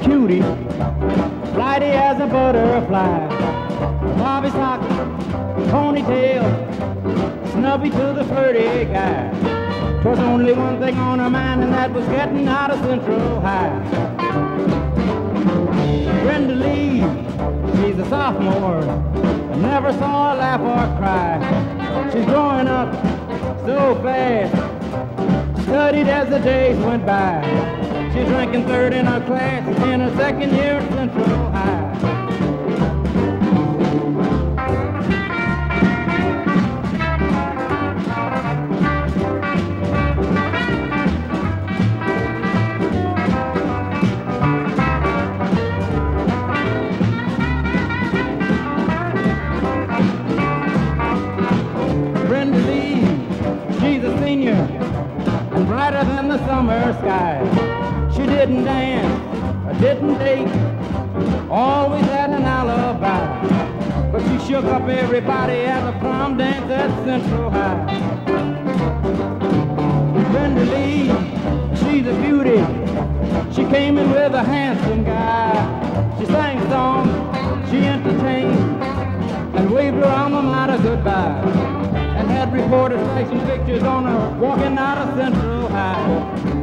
cutie, flighty as a butterfly. Bobby sock, ponytail, snubby to the flirty guy. 'Twas only one thing on her mind, and that was getting out of Central High. Brenda Lee, she's a sophomore, I never saw her laugh or cry. She's growing up so fast, studied as the days went by. She's ranking third in her class in her second year at Central High. Brenda Lee, she's a senior and brighter than the summer sky. She didn't dance, or didn't date, always had an alibi. But she shook up everybody at the prom dance at Central High. Brenda Lee, she's a beauty. She came in with a handsome guy. She sang songs, she entertained, and waved her alma mater goodbye. And had reporters taking pictures on her walking out of Central High.